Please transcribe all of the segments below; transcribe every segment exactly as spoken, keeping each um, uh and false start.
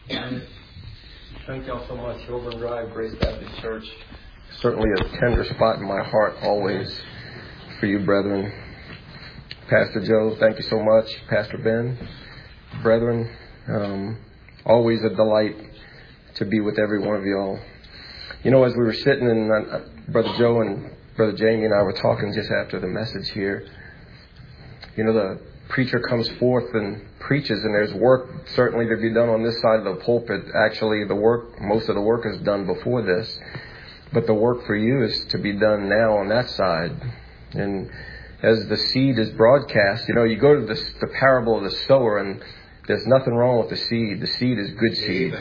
Thank y'all so much. Over and Drive, Grace Baptist Church. Certainly a tender spot in my heart always for you, brethren. Pastor Joe, thank you so much. Pastor Ben, brethren, um, always a delight to be with every one of y'all. You know, as we were sitting and uh, Brother Joe and Brother Jamie and I were talking just after the message here, you know, the preacher comes forth and preaches, and there's work certainly to be done on this side of the pulpit. Actually, the work, most of the work is done before this, but the work for you is to be done now on that side. And as the seed is broadcast, you know, you go to the, the parable of the sower, and there's nothing wrong with the seed. The seed is good seed.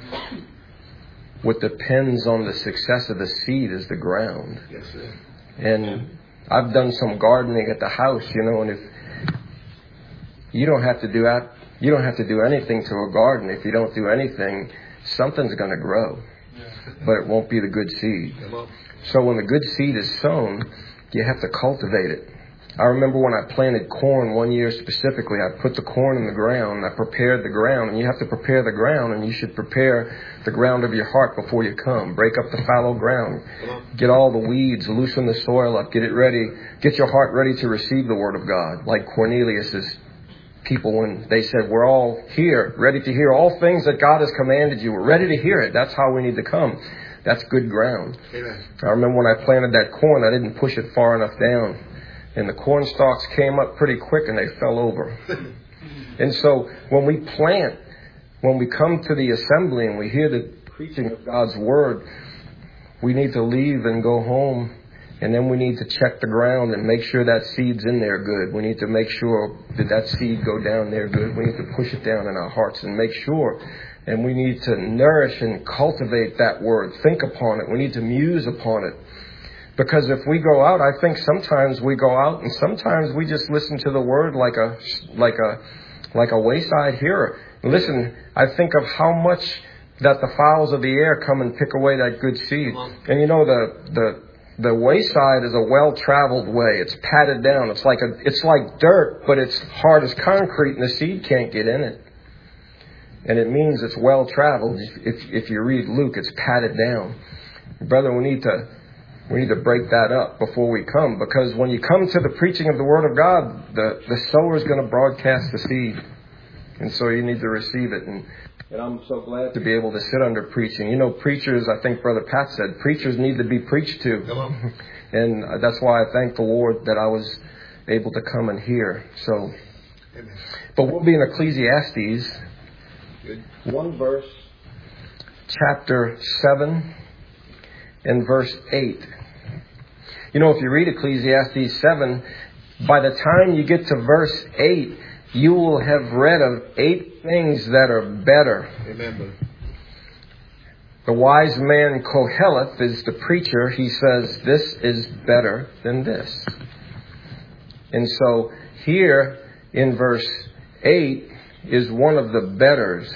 What depends on the success of the seed is the ground. Yes, sir. And I've done some gardening at the house, you know, and if you don't have to do that, you don't have to do anything to a garden. If you don't do anything, something's going to grow, but it won't be the good seed. So when the good seed is sown, you have to cultivate it. I remember when I planted corn one year specifically, I put the corn in the ground, I prepared the ground, and you have to prepare the ground, and you should prepare the ground of your heart before you come. Break up the fallow ground. Get all the weeds, loosen the soil up, get it ready, get your heart ready to receive the Word of God. Like Cornelius's people when they said, we're all here, ready to hear all things that God has commanded you. We're ready to hear it. That's how we need to come. That's good ground. Amen. I remember when I planted that corn, I didn't push it far enough down. And the corn stalks came up pretty quick and they fell over. And so when we plant, when we come to the assembly and we hear the preaching of God's word, we need to leave and go home. And then we need to check the ground and make sure that seed's in there good. We need to make sure that that seed go down there good. We need to push it down in our hearts and make sure. And we need to nourish and cultivate that word. Think upon it. We need to muse upon it. Because if we go out, I think sometimes we go out and sometimes we just listen to the word like a like a like a wayside hearer. Listen, I think of how much that the fowls of the air come and pick away that good seed. And you know, the the the wayside is a well-traveled way. It's patted down. It's like a it's like dirt, but it's hard as concrete, and the seed can't get in it. And it means it's well-traveled. If if you read Luke, it's patted down. Brother, we need to We need to break that up before we come, because when you come to the preaching of the Word of God, the, the sower is going to broadcast the seed. And so you need to receive it. And, and I'm so glad to be able to sit under preaching. You know, preachers, I think Brother Pat said, preachers need to be preached to. Hello. And that's why I thank the Lord that I was able to come and hear. So, Amen. But we'll be in Ecclesiastes, Good. one verse, chapter seven and verse eight. You know, if you read Ecclesiastes seven, by the time you get to verse eight, you will have read of eight things that are better. Remember. The wise man Koheleth is the preacher. He says, this is better than this. And so here in verse eight is one of the betters.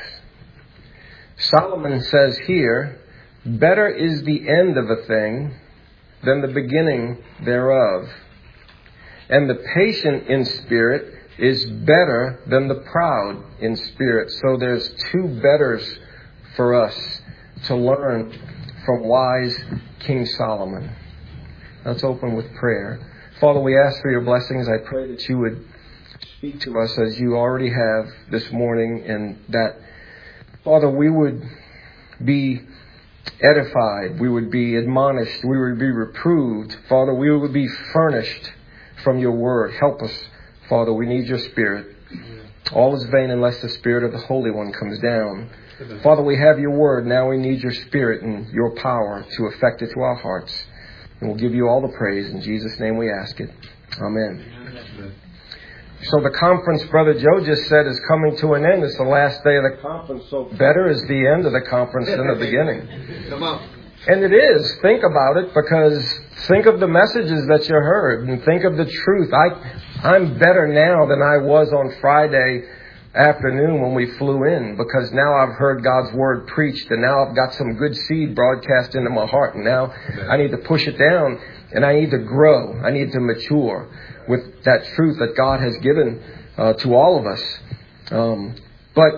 Solomon says here, better is the end of a thing than the beginning thereof. And the patient in spirit is better than the proud in spirit. So there's two betters for us to learn from wise King Solomon. Let's open with prayer. Father, we ask for your blessings. I pray that you would speak to us as you already have this morning, and that, Father, we would be edified, we would be admonished, we would be reproved. Father, we would be furnished from your word. Help us, Father, we need your Spirit. All is vain unless the Spirit of the Holy One comes down. Father, we have your word. Now we need your Spirit and your power to effect it to our hearts. And we'll give you all the praise. In Jesus' name we ask it. Amen. So the conference, Brother Joe just said, is coming to an end. It's the last day of the conference. So better is the end of the conference than the beginning. Come on. And it is. Think about it, because think of the messages that you heard and think of the truth. I, I'm better now than I was on Friday afternoon when we flew in, because now I've heard God's word preached, and now I've got some good seed broadcast into my heart. And now I need to push it down, and I need to grow. I need to mature with that truth that God has given uh, to all of us. Um, but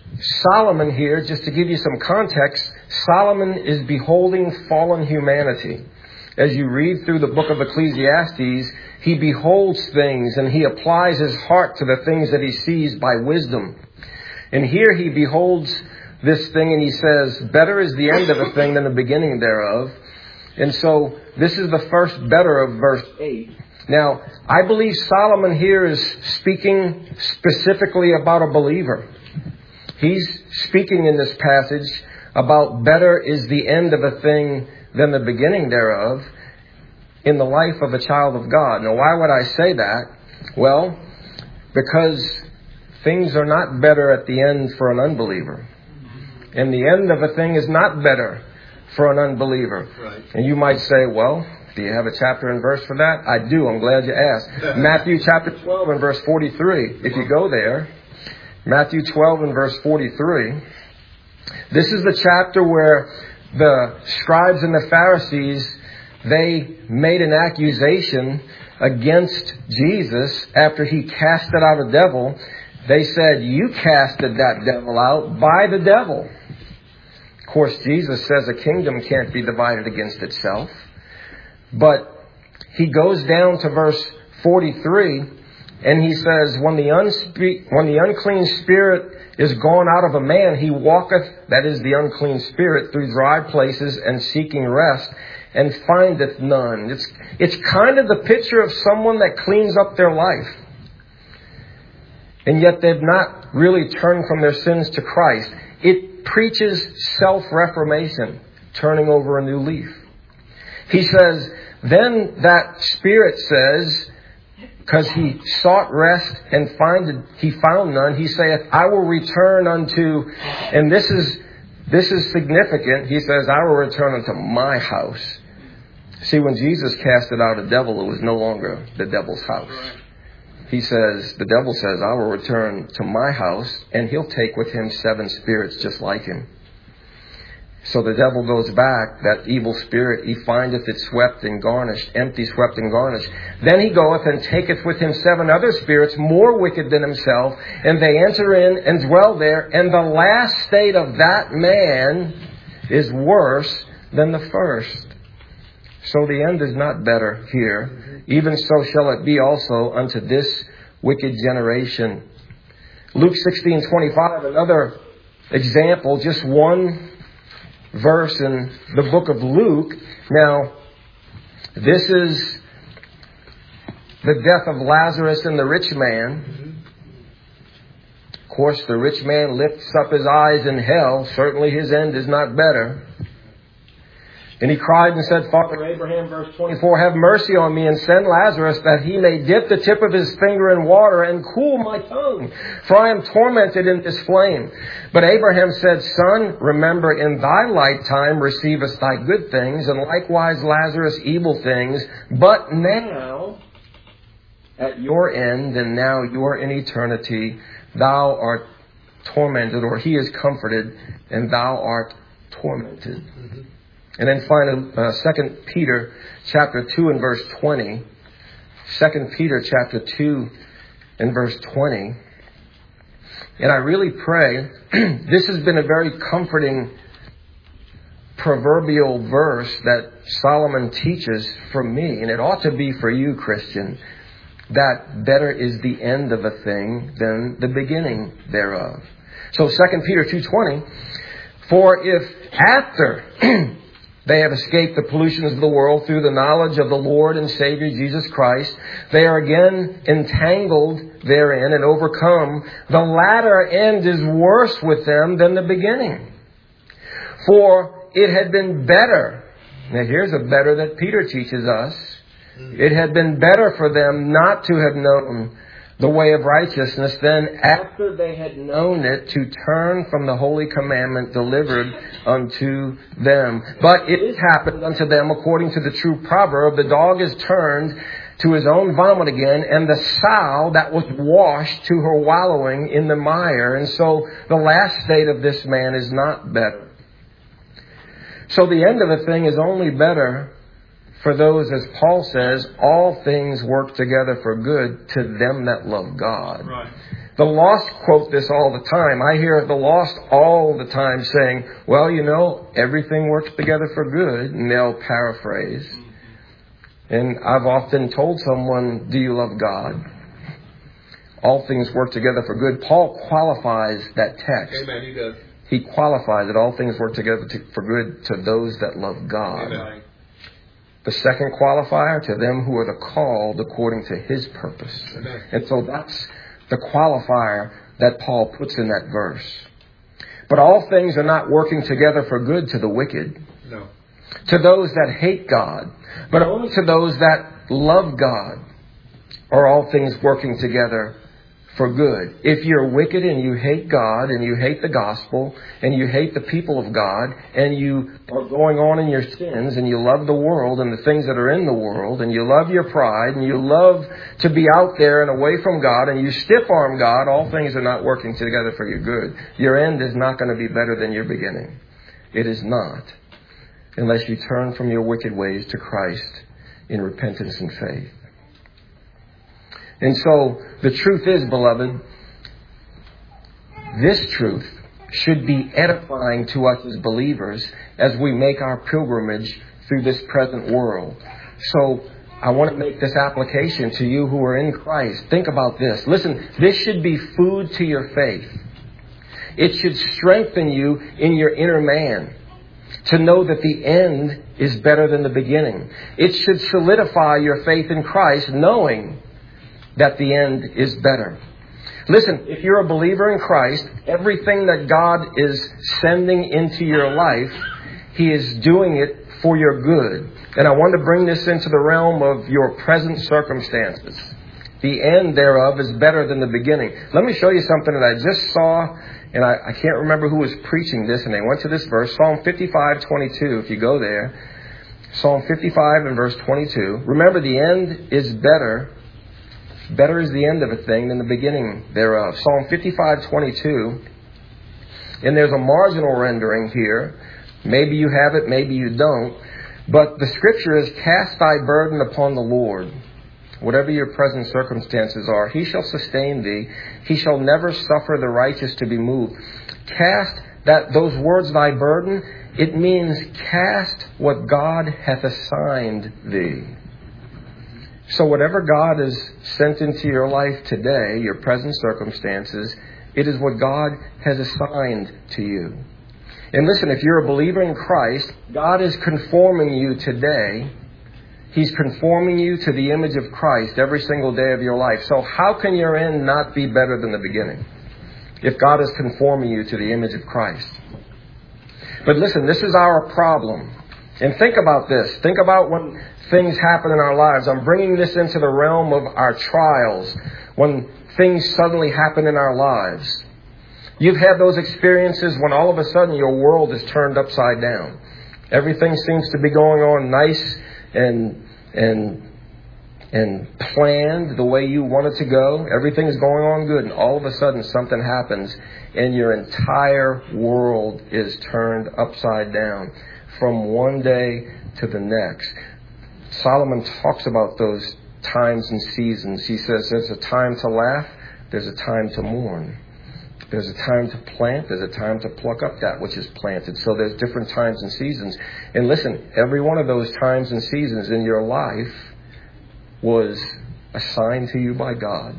Solomon here, just to give you some context, Solomon is beholding fallen humanity. As you read through the book of Ecclesiastes, he beholds things and he applies his heart to the things that he sees by wisdom. And here he beholds this thing and he says, better is the end of a thing than the beginning thereof. And so this is the first better of verse eight. Now, I believe Solomon here is speaking specifically about a believer. He's speaking in this passage about better is the end of a thing than the beginning thereof in the life of a child of God. Now, why would I say that? Well, because things are not better at the end for an unbeliever. And the end of a thing is not better for an unbeliever. Right. And you might say, well, do you have a chapter and verse for that? I do. I'm glad you asked. Matthew chapter twelve and verse forty-three. If you go there, Matthew twelve and verse forty-three. This is the chapter where the scribes and the Pharisees, they made an accusation against Jesus after he casted out a devil. They said, you casted that devil out by the devil. Of course, Jesus says a kingdom can't be divided against itself. But he goes down to verse forty-three and he says, when the, unspe- when the unclean spirit is gone out of a man, he walketh, that is the unclean spirit, through dry places and seeking rest, and findeth none. It's, it's kind of the picture of someone that cleans up their life. And yet they've not really turned from their sins to Christ. It preaches self-reformation, turning over a new leaf. He says, then that spirit says, because he sought rest and find, he found none, he saith, I will return unto, and this is this is significant, he says, I will return unto my house. See, when Jesus casted out a devil, it was no longer the devil's house. He says, the devil says, I will return to my house, and he'll take with him seven spirits just like him. So the devil goes back, that evil spirit, he findeth it swept and garnished, empty, swept and garnished. Then he goeth and taketh with him seven other spirits, more wicked than himself, and they enter in and dwell there, and the last state of that man is worse than the first. So the end is not better here. Even so shall it be also unto this wicked generation. Luke sixteen twenty-five, another example, just one verse in the book of Luke. Now, this is the death of Lazarus and the rich man. Of course, the rich man lifts up his eyes in hell. Certainly his end is not better. And he cried and said, Father Abraham, verse twenty-four, have mercy on me and send Lazarus that he may dip the tip of his finger in water and cool my tongue, for I am tormented in this flame. But Abraham said, Son, remember in thy lifetime receivest thy good things, and likewise Lazarus evil things. But now, at your end, and now you're in eternity, thou art tormented, or he is comforted, and thou art tormented. Mm-hmm. And then finally, uh, Second Peter chapter two and verse twenty. Second Peter chapter two and verse twenty. And I really pray, this has been a very comforting proverbial verse that Solomon teaches for me, and it ought to be for you, Christian, that better is the end of a thing than the beginning thereof. So Second Peter two twenty, for if after they have escaped the pollutions of the world through the knowledge of the Lord and Savior Jesus Christ, they are again entangled therein and overcome, the latter end is worse with them than the beginning. For it had been better, now here's a better that Peter teaches us, it had been better for them not to have known the way of righteousness than after they had known it to turn from the holy commandment delivered unto them. But it has happened unto them according to the true proverb, the dog is turned to his own vomit again, and the sow that was washed to her wallowing in the mire. And so the last state of this man is not better. So the end of a thing is only better for those, as Paul says, all things work together for good to them that love God. Right. The lost quote this all the time. I hear the lost all the time saying, well, you know, everything works together for good. And they'll paraphrase. And I've often told someone, do you love God? All things work together for good. Paul qualifies that text. Amen. He does. He qualifies that all things work together to, for good to those that love God. Amen. The second qualifier, to them who are the called according to His purpose. Amen. And so that's the qualifier that Paul puts in that verse. But all things are not working together for good to the wicked. No. To those that hate God. But only to those that love God are all things working together for good. If you're wicked and you hate God and you hate the gospel and you hate the people of God and you are going on in your sins and you love the world and the things that are in the world and you love your pride and you love to be out there and away from God and you stiff-arm God, all things are not working together for your good. Your end is not going to be better than your beginning. It is not. Unless you turn from your wicked ways to Christ in repentance and faith. And so, the truth is, beloved, this truth should be edifying to us as believers as we make our pilgrimage through this present world. So, I want to make this application to you who are in Christ. Think about this. Listen, this should be food to your faith. It should strengthen you in your inner man to know that the end is better than the beginning. It should solidify your faith in Christ, knowing that the end is better. Listen, if you're a believer in Christ, everything that God is sending into your life, He is doing it for your good. And I want to bring this into the realm of your present circumstances. The end thereof is better than the beginning. Let me show you something that I just saw, and I, I can't remember who was preaching this, and they went to this verse, Psalm fifty-five twenty-two, if you go there. Psalm fifty-five and verse twenty-two. Remember, the end is better. Better is the end of a thing than the beginning thereof. Psalm fifty-five twenty-two. And there's a marginal rendering here. Maybe you have it, maybe you don't. But the scripture is, cast thy burden upon the Lord. Whatever your present circumstances are, He shall sustain thee. He shall never suffer the righteous to be moved. Cast, that those words, thy burden, it means cast what God hath assigned thee. So whatever God has sent into your life today, your present circumstances, it is what God has assigned to you. And listen, if you're a believer in Christ, God is conforming you today. He's conforming you to the image of Christ every single day of your life. So how can your end not be better than the beginning if God is conforming you to the image of Christ? But listen, this is our problem. And think about this. Think about when things happen in our lives. I'm bringing this into the realm of our trials. When things suddenly happen in our lives. You've had those experiences when all of a sudden your world is turned upside down. Everything seems to be going on nice and and and planned the way you want it to go. Everything's going on good, and all of a sudden something happens and your entire world is turned upside down from one day to the next. Solomon talks about those times and seasons. He says there's a time to laugh, there's a time to mourn. There's a time to plant, there's a time to pluck up that which is planted. So there's different times and seasons. And listen, every one of those times and seasons in your life was assigned to you by God.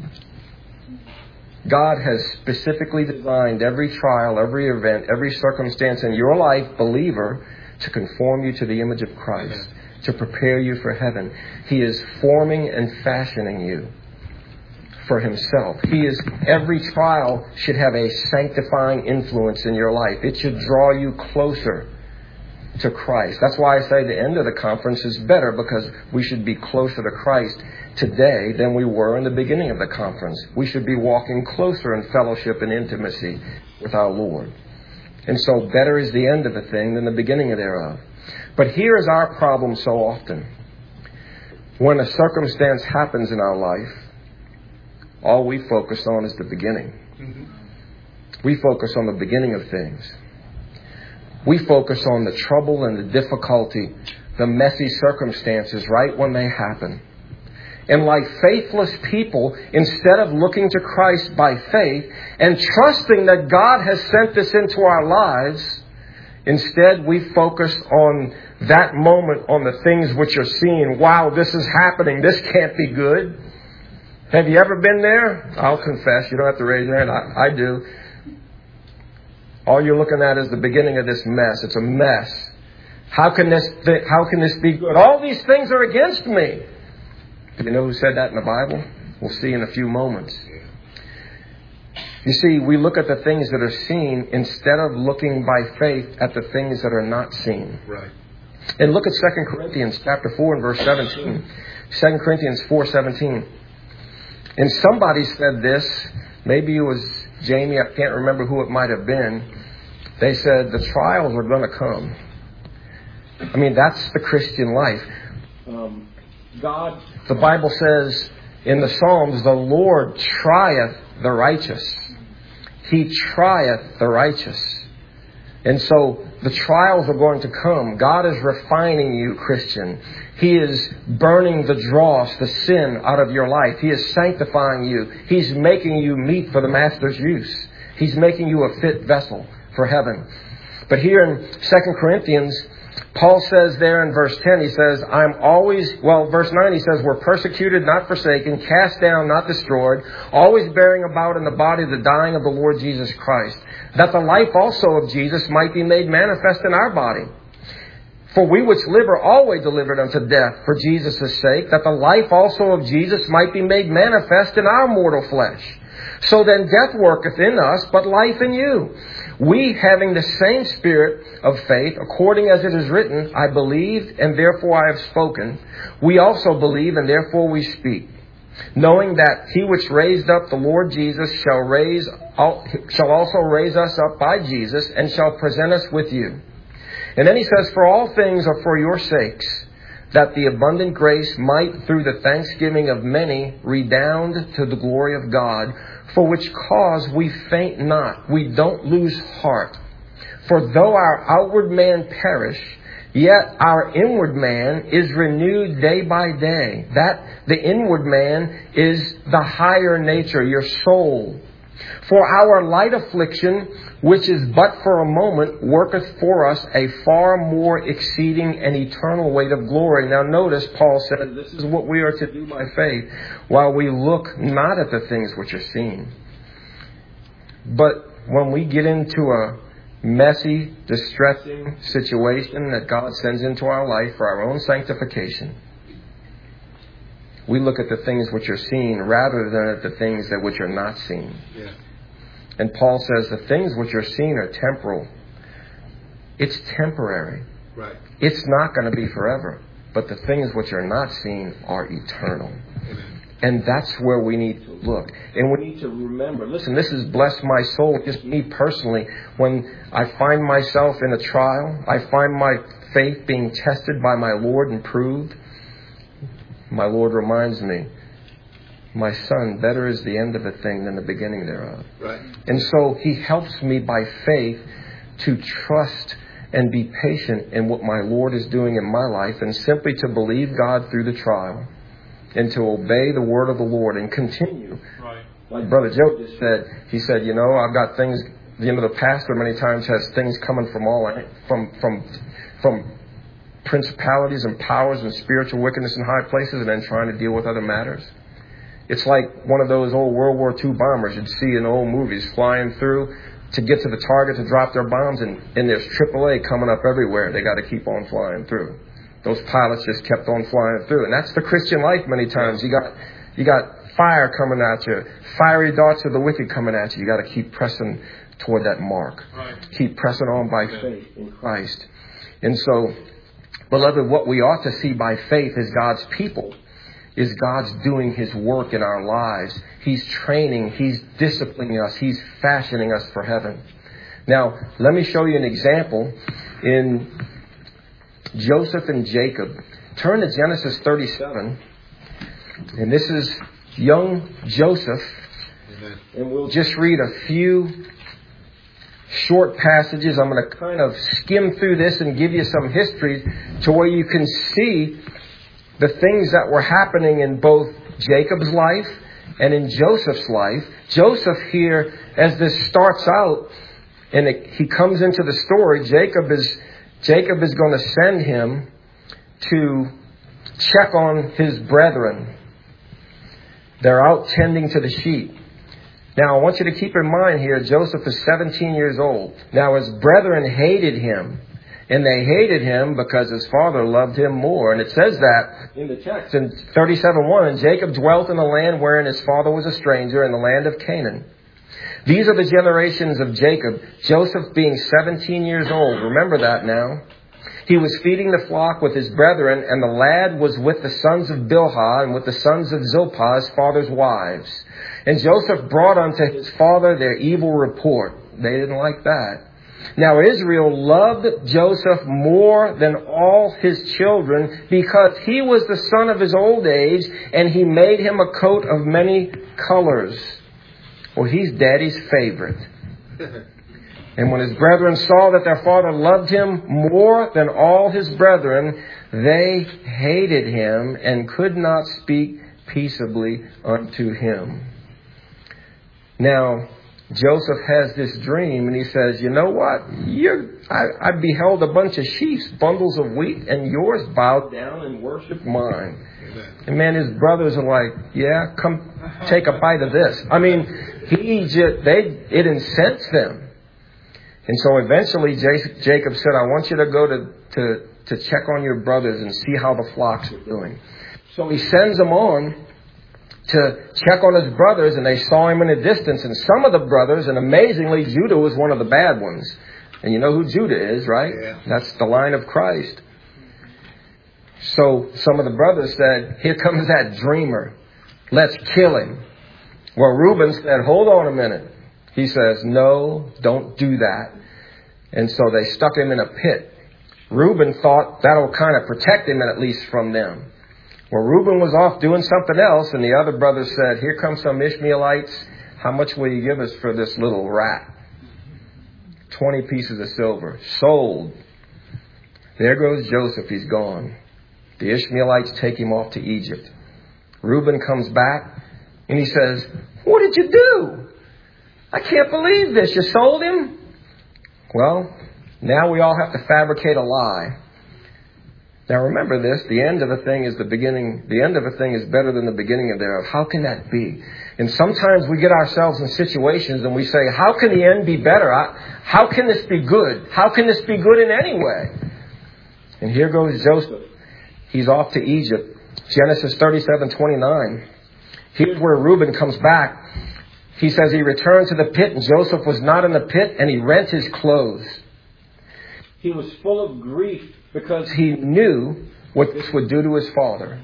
God has specifically designed every trial, every event, every circumstance in your life, believer, to conform you to the image of Christ, Amen. To prepare you for heaven. He is forming and fashioning you for Himself. He is, every trial should have a sanctifying influence in your life. It should draw you closer to Christ. That's why I say the end of the conference is better, because we should be closer to Christ today than we were in the beginning of the conference. We should be walking closer in fellowship and intimacy with our Lord. And so better is the end of a thing than the beginning thereof. But here is our problem so often. When a circumstance happens in our life, all we focus on is the beginning. Mm-hmm. We focus on the beginning of things. We focus on the trouble and the difficulty, the messy circumstances right when they happen. And like faithless people, instead of looking to Christ by faith and trusting that God has sent this into our lives, instead we focus on that moment, on the things which are seen. Wow, this is happening. This can't be good. Have you ever been there? I'll confess. You don't have to raise your hand. I, I do. All you're looking at is the beginning of this mess. It's a mess. How can this th- how can this be good? All these things are against me. Do you know who said that in the Bible? We'll see in a few moments. You see, we look at the things that are seen instead of looking by faith at the things that are not seen. Right. And look at Second Corinthians chapter four and verse seventeen. Second Corinthians four seventeen. And somebody said this, maybe it was Jamie, I can't remember who it might have been. They said the trials are going to come. I mean, that's the Christian life. Um, God, the Bible says in the Psalms, the Lord trieth the righteous. He trieth the righteous. And so the trials are going to come. God is refining you, Christian. He is burning the dross, the sin out of your life. He is sanctifying you. He's making you meet for the Master's use. He's making you a fit vessel for heaven. But here in Second Corinthians, Paul says there in verse ten, he says, I'm always, well, verse nine, he says, we're persecuted, not forsaken, cast down, not destroyed, always bearing about in the body the dying of the Lord Jesus Christ, that the life also of Jesus might be made manifest in our body. For we which live are always delivered unto death for Jesus' sake, that the life also of Jesus might be made manifest in our mortal flesh. So then death worketh in us, but life in you. We, having the same spirit of faith, according as it is written, I believed, and therefore I have spoken. We also believe, and therefore we speak, knowing that he which raised up the Lord Jesus shall raise, shall also raise us up by Jesus, and shall present us with you. And then he says, for all things are for your sakes, that the abundant grace might, through the thanksgiving of many, redound to the glory of God, for which cause we faint not, we don't lose heart. For though our outward man perish, yet our inward man is renewed day by day. That the inward man is the higher nature, your soul. For our light affliction, which is but for a moment, worketh for us a far more exceeding and eternal weight of glory. Now notice, Paul said, this is what we are to do by faith, while we look not at the things which are seen. But when we get into a messy, distressing situation that God sends into our life for our own sanctification, we look at the things which are seen rather than at the things that which are not seen. Yeah. And Paul says the things which are seen are temporal. It's temporary. Right. It's not going to be forever. But the things which are not seen are eternal. Amen. And that's where we need to look. And we need to remember, listen, this has blessed my soul, just me personally. When I find myself in a trial, I find my faith being tested by my Lord and proved. My Lord reminds me, my son, better is the end of a thing than the beginning thereof. Right. And so he helps me by faith to trust and be patient in what my Lord is doing in my life, and simply to believe God through the trial and to obey the word of the Lord and continue. Right. Like Brother Joe just said, he said, you know, I've got things, you know, the pastor many times has things coming from all, from, from, from principalities and powers and spiritual wickedness in high places, and then trying to deal with other matters. It's like one of those old World War Two bombers you'd see in old movies flying through to get to the target to drop their bombs, and, and there's triple A coming up everywhere. They got to keep on flying through. Those pilots just kept on flying through. And that's the Christian life many times. You got you got fire coming at you, fiery darts of the wicked coming at you. You got to keep pressing toward that mark. Right. Keep pressing on by faith in Christ. And so, beloved, what we ought to see by faith as God's people is God's doing His work in our lives. He's training, He's disciplining us, He's fashioning us for heaven. Now, let me show you an example in Joseph and Jacob. Turn to Genesis thirty-seven. And this is young Joseph. Amen. And we'll just read a few short passages. I'm going to kind of skim through this and give you some history to where you can see the things that were happening in both Jacob's life and in Joseph's life. Joseph here, as this starts out, and it, he comes into the story, Jacob is Jacob is going to send him to check on his brethren. They're out tending to the sheep. Now, I want you to keep in mind here, Joseph is seventeen years old. Now, his brethren hated him. And they hated him because his father loved him more. And it says that in the text in thirty-seven one, and Jacob dwelt in the land wherein his father was a stranger, in the land of Canaan. These are the generations of Jacob, Joseph being seventeen years old. Remember that now. He was feeding the flock with his brethren, and the lad was with the sons of Bilhah and with the sons of Zilpah, his father's wives. And Joseph brought unto his father their evil report. They didn't like that. Now Israel loved Joseph more than all his children because he was the son of his old age, and he made him a coat of many colors. Well, he's daddy's favorite. And when his brethren saw that their father loved him more than all his brethren, they hated him and could not speak peaceably unto him. Now, Joseph has this dream, and he says, you know what? You're, I, I beheld a bunch of sheep, bundles of wheat, and yours bowed down and worshipped mine. Amen. And man, his brothers are like, yeah, come take a bite of this. I mean, he just, they, it incensed them. And so eventually Jacob said, I want you to go to, to, to check on your brothers and see how the flocks are doing. So he sends them on to check on his brothers, and they saw him in a distance. And some of the brothers, and amazingly, Judah was one of the bad ones. And you know who Judah is, right? Yeah. That's the line of Christ. So some of the brothers said, here comes that dreamer. Let's kill him. Well, Reuben said, hold on a minute. He says, no, don't do that. And so they stuck him in a pit. Reuben thought that'll kind of protect him at least from them. Well, Reuben was off doing something else, and the other brothers said, here come some Ishmaelites. How much will you give us for this little rat? Twenty pieces of silver. Sold. There goes Joseph. He's gone. The Ishmaelites take him off to Egypt. Reuben comes back, and he says, what did you do? I can't believe this. You sold him? Well, now we all have to fabricate a lie. Now remember this, the end of a thing is the beginning, the end of a thing is better than the beginning of thereof. How can that be? And sometimes we get ourselves in situations and we say, how can the end be better? How can this be good? How can this be good in any way? And here goes Joseph. He's off to Egypt. Genesis thirty-seven twenty-nine. Here's where Reuben comes back. He says he returned to the pit, and Joseph was not in the pit, and he rent his clothes. He was full of grief because he knew what this would do to his father.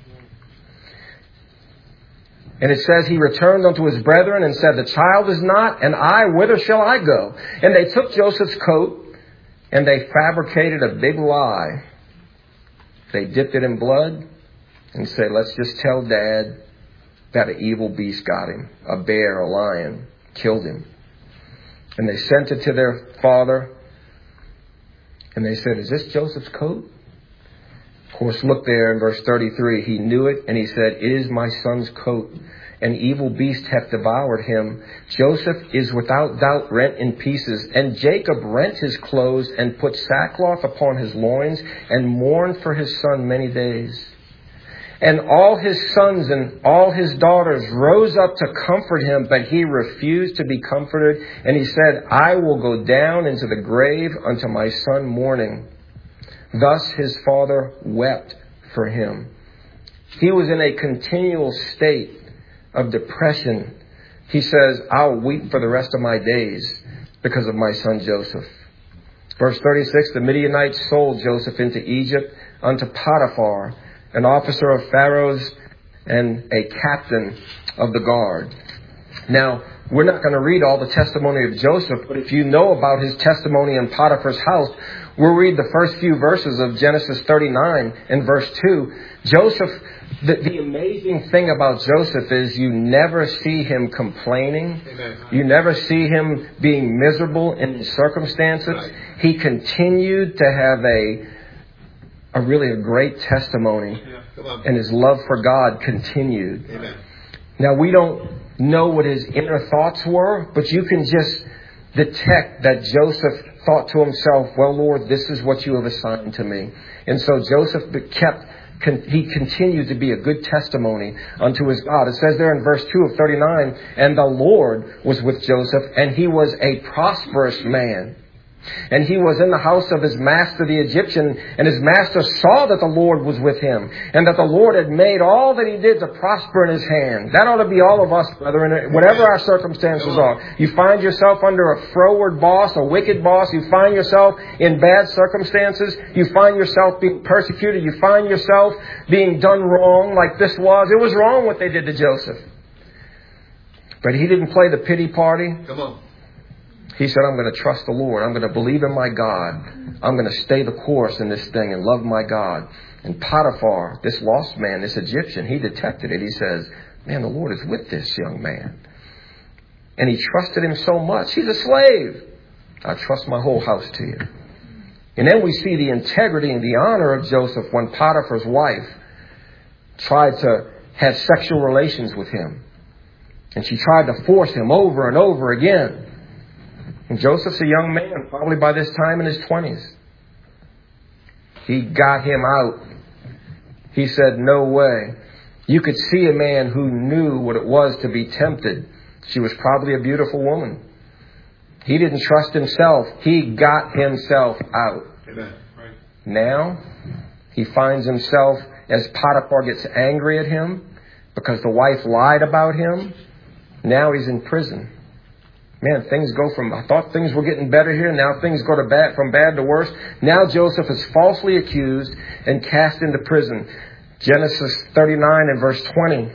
And it says he returned unto his brethren and said, the child is not, and I, whither shall I go? And they took Joseph's coat, and they fabricated a big lie. They dipped it in blood and said, let's just tell Dad that an evil beast got him. A bear, a lion, killed him. And they sent it to their father. And they said, is this Joseph's coat? Of course, look there in verse thirty-three. He knew it, and he said, it is my son's coat. An evil beast hath devoured him. Joseph is without doubt rent in pieces. And Jacob rent his clothes and put sackcloth upon his loins and mourned for his son many days. And all his sons and all his daughters rose up to comfort him, but he refused to be comforted. And he said, I will go down into the grave unto my son mourning. Thus his father wept for him. He was in a continual state of depression. He says, I'll weep for the rest of my days because of my son Joseph. Verse thirty-six, the Midianites sold Joseph into Egypt unto Potiphar, an officer of Pharaoh's and a captain of the guard. Now, we're not going to read all the testimony of Joseph, but if you know about his testimony in Potiphar's house, we'll read the first few verses of Genesis thirty-nine and verse two. Joseph, the, the amazing thing about Joseph is you never see him complaining. Amen. You never see him being miserable in his circumstances. Right. He continued to have a a really a great testimony. Come on. And his love for God continued. Amen. Now, we don't know what his inner thoughts were, but you can just detect that Joseph thought to himself, well, Lord, this is what you have assigned to me. And so Joseph kept, he continued to be a good testimony unto his God. It says there in verse two of thirty-nine, and the Lord was with Joseph, and he was a prosperous man. And he was in the house of his master, the Egyptian, and his master saw that the Lord was with him, and that the Lord had made all that he did to prosper in his hand. That ought to be all of us, brethren, whatever our circumstances are. You find yourself under a froward boss, a wicked boss. You find yourself in bad circumstances. You find yourself being persecuted. You find yourself being done wrong like this was. It was wrong what they did to Joseph. But he didn't play the pity party. Come on. He said, I'm going to trust the Lord. I'm going to believe in my God. I'm going to stay the course in this thing and love my God. And Potiphar, this lost man, this Egyptian, he detected it. He says, man, the Lord is with this young man. And he trusted him so much. He's a slave. I trust my whole house to you. And then we see the integrity and the honor of Joseph when Potiphar's wife tried to have sexual relations with him. And she tried to force him over and over again. And Joseph's a young man, probably by this time in his twenties. He got him out. He said, no way. You could see a man who knew what it was to be tempted. She was probably a beautiful woman. He didn't trust himself. He got himself out. Amen. Right. Now, he finds himself, as Potiphar gets angry at him because the wife lied about him, now he's in prison. Man, things go from, I thought things were getting better here. Now things go to bad, from bad to worse. Now Joseph is falsely accused and cast into prison. Genesis thirty-nine and verse twenty.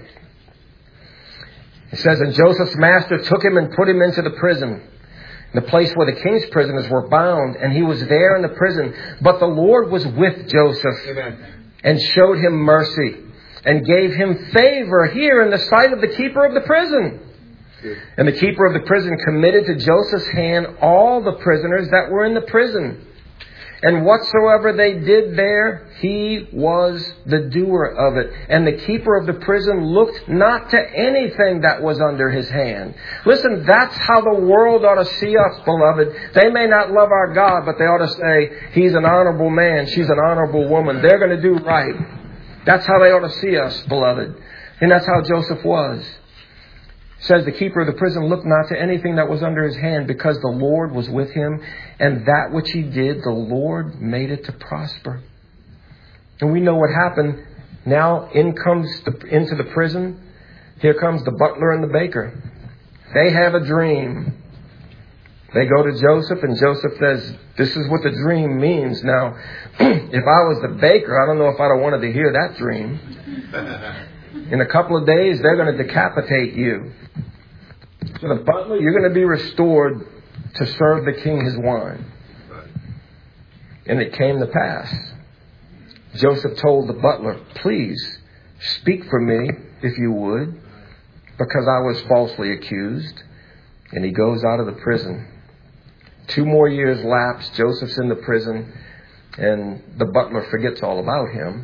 It says, and Joseph's master took him and put him into the prison, the place where the king's prisoners were bound. And he was there in the prison. But the Lord was with Joseph. Amen. And showed him mercy and gave him favor here in the sight of the keeper of the prison. And the keeper of the prison committed to Joseph's hand all the prisoners that were in the prison. And whatsoever they did there, he was the doer of it. And the keeper of the prison looked not to anything that was under his hand. Listen, that's how the world ought to see us, beloved. They may not love our God, but they ought to say, he's an honorable man, she's an honorable woman. They're going to do right. That's how they ought to see us, beloved. And that's how Joseph was. Says the keeper of the prison looked not to anything that was under his hand, because the Lord was with him, and that which he did, the Lord made it to prosper. And we know what happened. Now in comes the, into the prison. Here comes the butler and the baker. They have a dream. They go to Joseph, and Joseph says, this is what the dream means. Now, if I was the baker, I don't know if I'd have wanted to hear that dream. In a couple of days, they're going to decapitate you. So the butler, you're going to be restored to serve the king his wine. And it came to pass. Joseph told the butler, please speak for me, if you would, because I was falsely accused. And he goes out of the prison. Two more years lapse. Joseph's in the prison, and the butler forgets all about him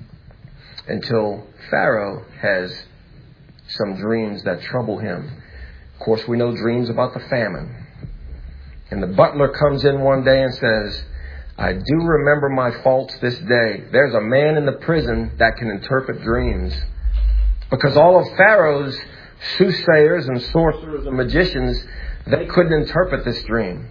until Pharaoh has some dreams that trouble him. Of course, we know dreams about the famine. And the butler comes in one day and says, I do remember my faults this day. There's a man in the prison that can interpret dreams. Because all of Pharaoh's soothsayers and sorcerers and magicians, they couldn't interpret this dream.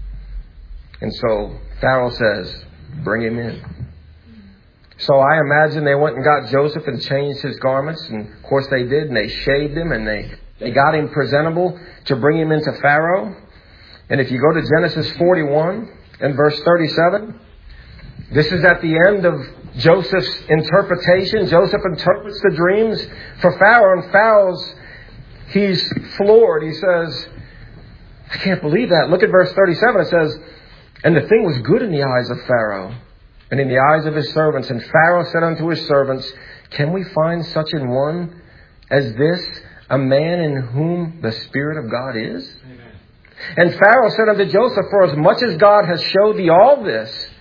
And so Pharaoh says, bring him in. So I imagine they went and got Joseph and changed his garments. And of course they did. And they shaved him and they, they got him presentable to bring him into Pharaoh. And if you go to Genesis forty-one and verse thirty-seven, this is at the end of Joseph's interpretation. Joseph interprets the dreams for Pharaoh, and Pharaoh's, he's floored. He says, I can't believe that. Look at verse thirty-seven. It says, and the thing was good in the eyes of Pharaoh and in the eyes of his servants. And Pharaoh said unto his servants, can we find such an one as this, a man in whom the Spirit of God is? Amen. And Pharaoh said unto Joseph, for as much as God has showed thee all this,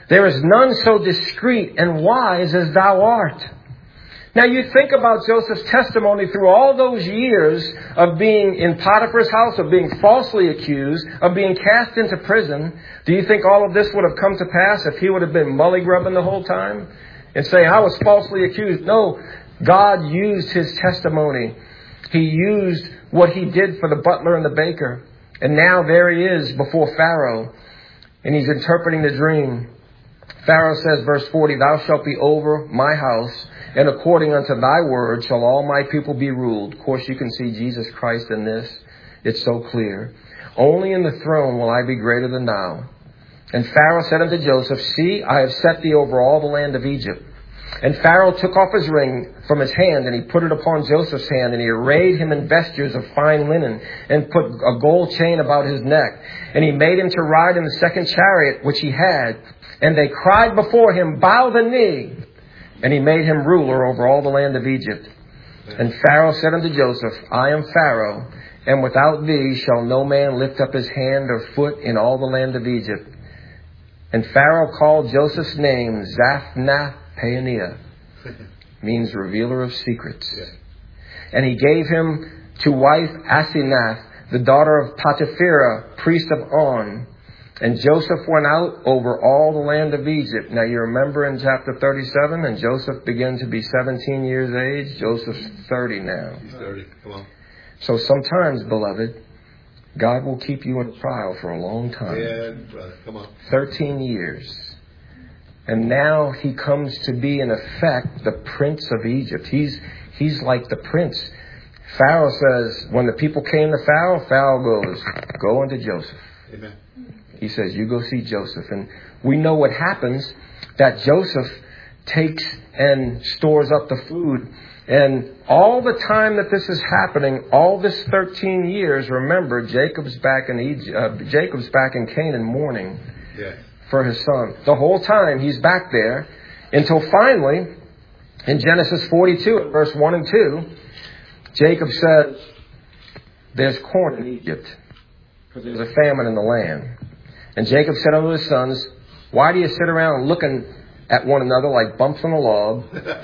There is none so discreet and wise as thou art. Now you think about Joseph's testimony through all those years of being in Potiphar's house, of being falsely accused, of being cast into prison. Do you think all of this would have come to pass if he would have been mully-grubbing the whole time and saying, I was falsely accused? No, God used his testimony. He used what he did for the butler and the baker. And now there he is before Pharaoh, and he's interpreting the dream. Pharaoh says, verse forty, thou shalt be over my house, and according unto thy word shall all my people be ruled. Of course, you can see Jesus Christ in this. It's so clear. Only in the throne will I be greater than thou. And Pharaoh said unto Joseph, see, I have set thee over all the land of Egypt. And Pharaoh took off his ring from his hand, and he put it upon Joseph's hand, and he arrayed him in vestures of fine linen, and put a gold chain about his neck. And he made him to ride in the second chariot which he had. And they cried before him, bow the knee. And he made him ruler over all the land of Egypt. And Pharaoh said unto Joseph, I am Pharaoh, and without thee shall no man lift up his hand or foot in all the land of Egypt. And Pharaoh called Joseph's name Zaphnath-Paaneah, means revealer of secrets. And he gave him to wife Asenath, the daughter of Potipharah, priest of On. And Joseph went out over all the land of Egypt. Now you remember in chapter thirty-seven, and Joseph began to be seventeen years of age. Joseph's thirty now. He's thirty. Come on. So sometimes, beloved, God will keep you in trial for a long time. Yeah, brother. Come on. thirteen years. And now he comes to be, in effect, the prince of Egypt. He's, he's like the prince. Pharaoh says, when the people came to Pharaoh, Pharaoh goes, go unto Joseph. Amen. He says, you go see Joseph. And we know what happens, that Joseph takes and stores up the food. And all the time that this is happening, all this thirteen years, remember, Jacob's back in Egypt, uh, Jacob's back in Canaan mourning Yes. for his son. The whole time he's back there, until finally, in Genesis forty-two, verse one and two, Jacob says, there's corn in Egypt, because there's a famine in the land. And Jacob said unto his sons, why do you sit around looking at one another like bumps on a log?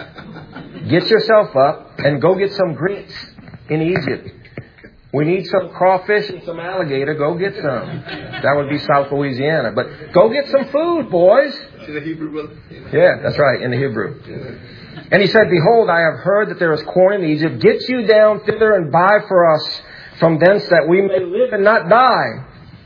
Get yourself up and go get some grits in Egypt. We need some crawfish and some alligator. Go get some. That would be South Louisiana. But go get some food, boys. In the Hebrew, brother? Yeah, that's right, in the Hebrew. And he said, behold, I have heard that there is corn in Egypt. Get you down thither and buy for us from thence, that we may live and not die.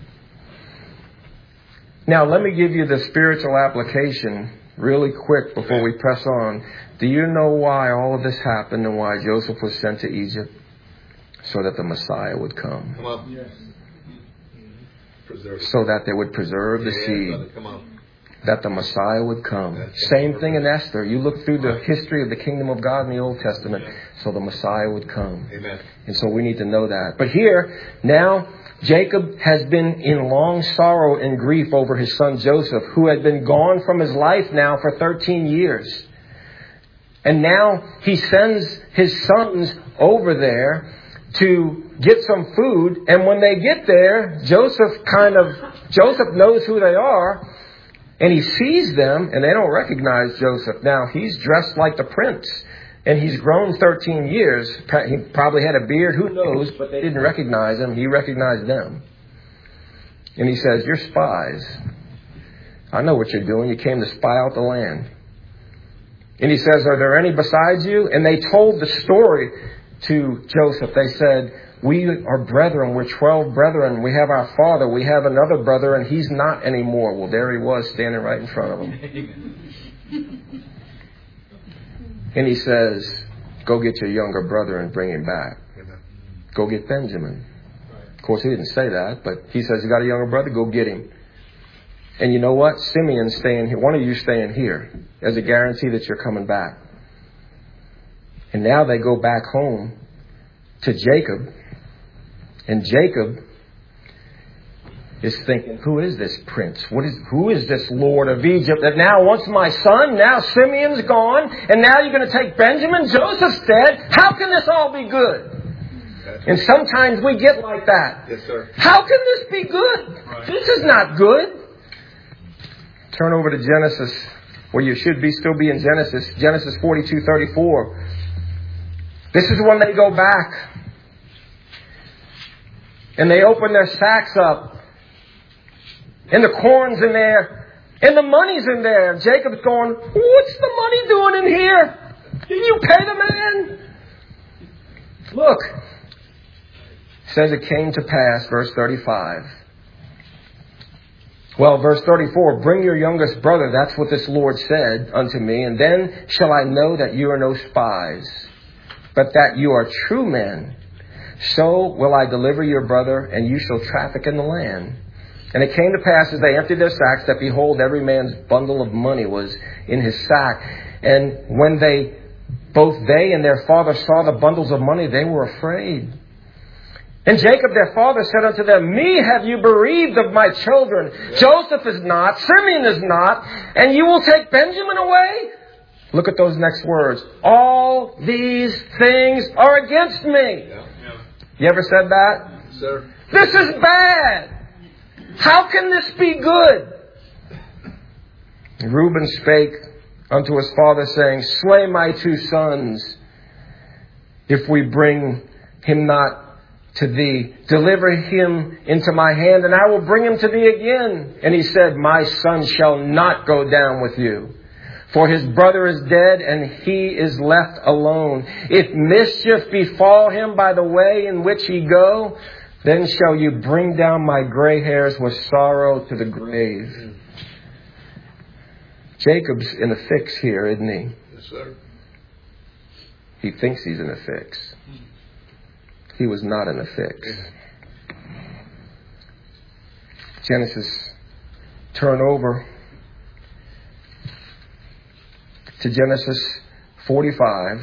Now, let me give you the spiritual application really quick before we press on. Do you know why all of this happened and why Joseph was sent to Egypt? So that the Messiah would come. Come on. Yes. Preserve. So that they would preserve the yeah, seed. Brother, come on. That the Messiah would come. That's Same thing in Esther. You look through the history of the kingdom of God in the Old Testament. So the Messiah would come. Amen. And so we need to know that. But here, now, Jacob has been in long sorrow and grief over his son Joseph, who had been gone from his life now for thirteen years. And now he sends his sons over there to get some food. And when they get there, Joseph kind of, Joseph knows who they are. And he sees them, and they don't recognize Joseph. Now, he's dressed like the prince. And he's grown thirteen years. He probably had a beard, who knows, but they didn't recognize him. He recognized them. And he says, you're spies. I know what you're doing. You came to spy out the land. And he says, are there any besides you? And they told the story to Joseph. They said, we are brethren. We're twelve brethren. We have our father. We have another brother, and he's not anymore. Well, there he was standing right in front of them. And he says, go get your younger brother and bring him back. Amen. Go get Benjamin. Of course, he didn't say that, but he says, you got a younger brother? Go get him. And you know what? Simeon's staying here. One of you staying here as a guarantee that you're coming back. And now they go back home to Jacob. And Jacob is thinking, who is this prince? What is, who is this Lord of Egypt that now wants my son? Now Simeon's gone. And now you're going to take Benjamin? Joseph's dead. How can this all be good? And sometimes we get like that. Yes, sir. How can this be good? Right. This is not good. Turn over to Genesis, where you should be still be in Genesis. Genesis forty-two thirty-four. This is when they go back. And they open their sacks up. And the corn's in there. And the money's in there. Jacob's going, what's the money doing in here? Did you pay the man? Look. It says it came to pass, verse thirty-five. Well, verse thirty-four, bring your youngest brother. That's what this Lord said unto me. And then shall I know that you are no spies, but that you are true men. So will I deliver your brother, and you shall traffic in the land. And it came to pass as they emptied their sacks, that behold, every man's bundle of money was in his sack. And when they, both they and their father saw the bundles of money, they were afraid. And Jacob their father said unto them, me have you bereaved of my children. Yeah. Joseph is not, Simeon is not, and you will take Benjamin away? Look at those next words. All these things are against me. Yeah. Yeah. You ever said that? Sir. This is bad. How can this be good? Reuben spake unto his father, saying, slay my two sons, if we bring him not to thee. Deliver him into my hand, and I will bring him to thee again. And he said, my son shall not go down with you, for his brother is dead, and he is left alone. If mischief befall him by the way in which he go, then shall you bring down my gray hairs with sorrow to the grave. Jacob's in a fix here, isn't he? Yes, sir. He thinks he's in a fix. He was not in a fix. Genesis, turn over to Genesis forty-five.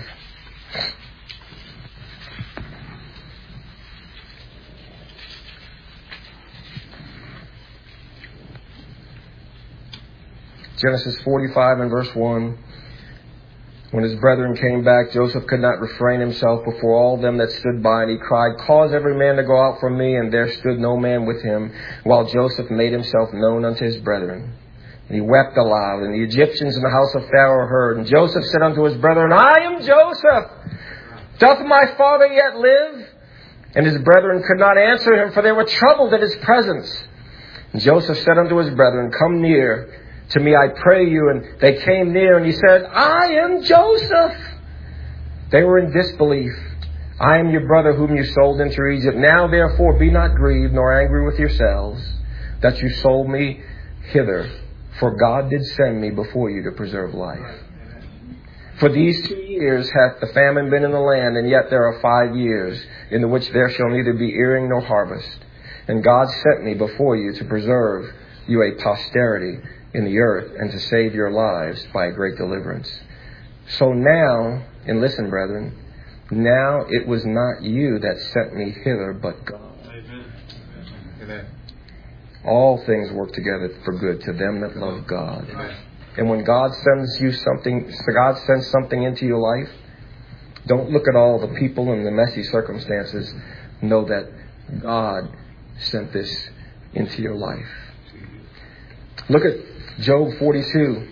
Genesis forty-five and verse one. When his brethren came back, Joseph could not refrain himself before all them that stood by, and he cried, cause every man to go out from me. And there stood no man with him, while Joseph made himself known unto his brethren. And he wept aloud, and the Egyptians in the house of Pharaoh heard. And Joseph said unto his brethren, I am Joseph. Doth my father yet live? And his brethren could not answer him, for they were troubled at his presence. And Joseph said unto his brethren, come near to me, I pray you. And they came near, and he said, I am Joseph. They were in disbelief. I am your brother whom you sold into Egypt. Now therefore be not grieved, nor angry with yourselves, that you sold me hither. For God did send me before you to preserve life. For these two years hath the famine been in the land, and yet there are five years, in the which there shall neither be earing nor harvest. And God sent me before you to preserve you a posterity in the earth, and to save your lives by a great deliverance. So now, and listen, brethren, now it was not you that sent me hither, but God. Amen. Amen. All things work together for good to them that love God. Amen. And when God sends you something, so God sends something into your life, don't look at all the people and the messy circumstances. Know that God sent this into your life. Look at Job forty-two.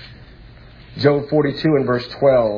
Job forty-two and verse twelve.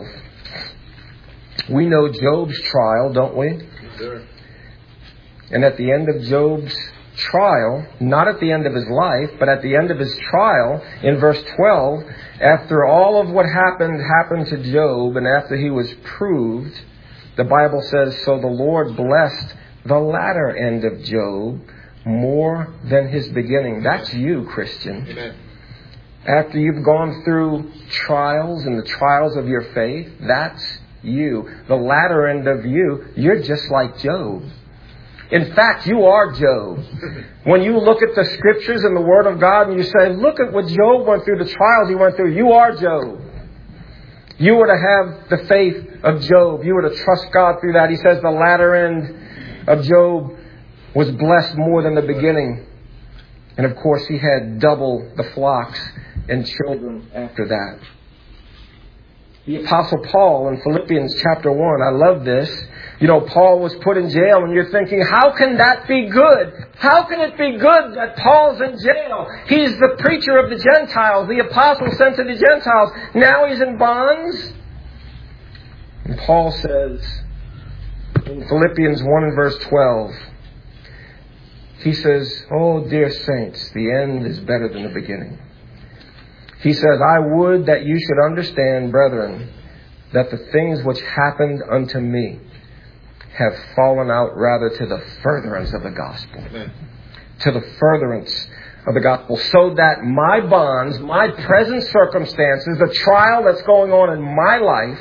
We know Job's trial, don't we? Sure. And at the end of Job's trial, not at the end of his life, but at the end of his trial, in verse twelve, after all of what happened happened to Job, and after he was proved, the Bible says, so the Lord blessed the latter end of Job more than his beginning. That's you, Christian. Amen. After you've gone through trials and the trials of your faith, that's you. The latter end of you, you're just like Job. In fact, you are Job. When you look at the scriptures and the Word of God and you say, look at what Job went through, the trials he went through, you are Job. You were to have the faith of Job. You were to trust God through that. He says the latter end of Job was blessed more than the beginning. And of course, he had double the flocks and children after that. The Apostle Paul in Philippians chapter one, I love this. You know, Paul was put in jail, and you're thinking, how can that be good? How can it be good that Paul's in jail? He's the preacher of the Gentiles, the apostle sent to the Gentiles. Now he's in bonds. And Paul says in Philippians one and verse twelve, he says, oh, dear saints, the end is better than the beginning. He says, I would that you should understand, brethren, that the things which happened unto me have fallen out rather to the furtherance of the gospel. Amen. To the furtherance of the gospel. So that my bonds, my present circumstances, the trial that's going on in my life,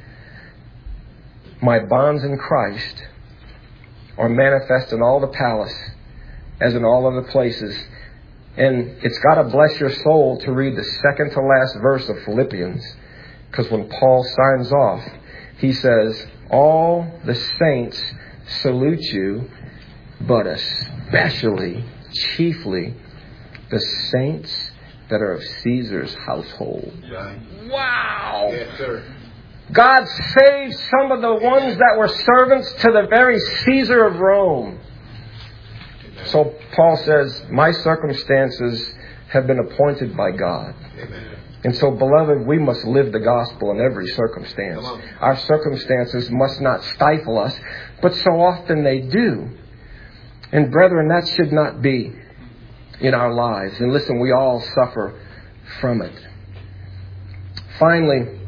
my bonds in Christ are manifest in all the palace as in all other places. And it's got to bless your soul to read the second to last verse of Philippians. Because when Paul signs off, he says, all the saints salute you, but especially, chiefly, the saints that are of Caesar's household. Right. Wow! Yes, sir. God saved some of the ones that were servants to the very Caesar of Rome. So Paul says, my circumstances have been appointed by God. Amen. And so, beloved, we must live the gospel in every circumstance. Our circumstances must not stifle us, but so often they do. And brethren, that should not be in our lives. And listen, we all suffer from it. Finally,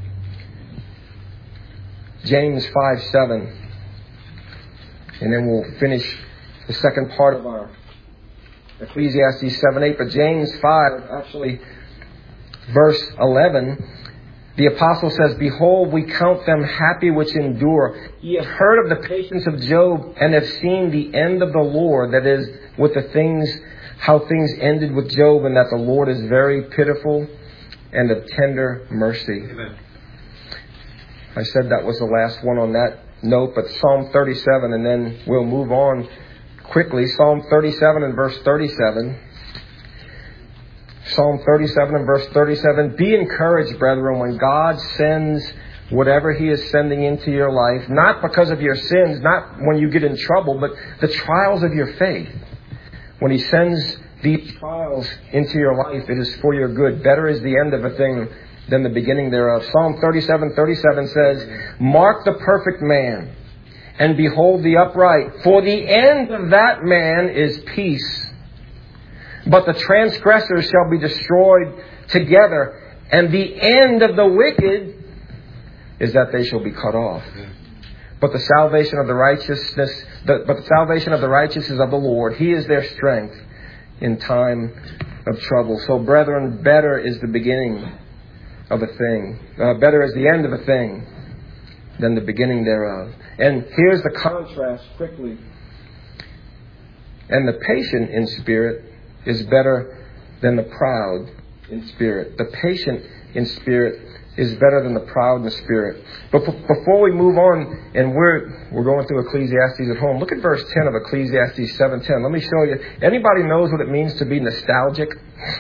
James five seven. And then we'll finish the second part of our Ecclesiastes seven eight. But James five, actually, verse eleven, the apostle says, behold, we count them happy which endure. Ye have heard of the patience of Job, and have seen the end of the Lord, that is, with the things, how things ended with Job, and that the Lord is very pitiful and of tender mercy. Amen. I said that was the last one on that note, but Psalm thirty-seven, and then we'll move on quickly. Psalm thirty-seven and verse thirty-seven. Psalm thirty-seven and verse thirty-seven. Be encouraged, brethren, when God sends whatever He is sending into your life, not because of your sins, not when you get in trouble, but the trials of your faith. When He sends these trials into your life, it is for your good. Better is the end of a thing than the beginning thereof. Psalm thirty-seven thirty-seven says, mark the perfect man, and behold the upright, for the end of that man is peace. But the transgressors shall be destroyed together, and the end of the wicked is that they shall be cut off. But the salvation of the righteousness, the, but the salvation of the righteous is of the Lord. He is their strength in time of trouble. So, brethren, better is the beginning of a thing. Uh, better is the end of a thing than the beginning thereof. And here's the contrast quickly. And the patient in spirit is better than the proud in spirit. The patient in spirit is better than the proud in spirit. But b- before we move on, and we're we're going through Ecclesiastes at home, look at verse ten of Ecclesiastes seven ten. Let me show you. Anybody knows what it means to be nostalgic?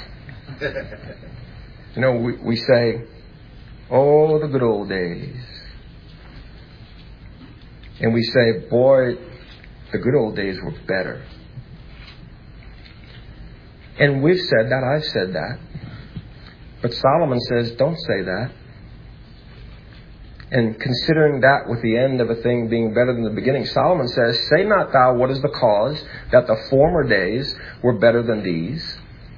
You know, we, we say, oh, the good old days. And we say, boy, the good old days were better. And we've said that, I've said that. But Solomon says, don't say that. And considering that with the end of a thing being better than the beginning, Solomon says, say not thou what is the cause that the former days were better than these.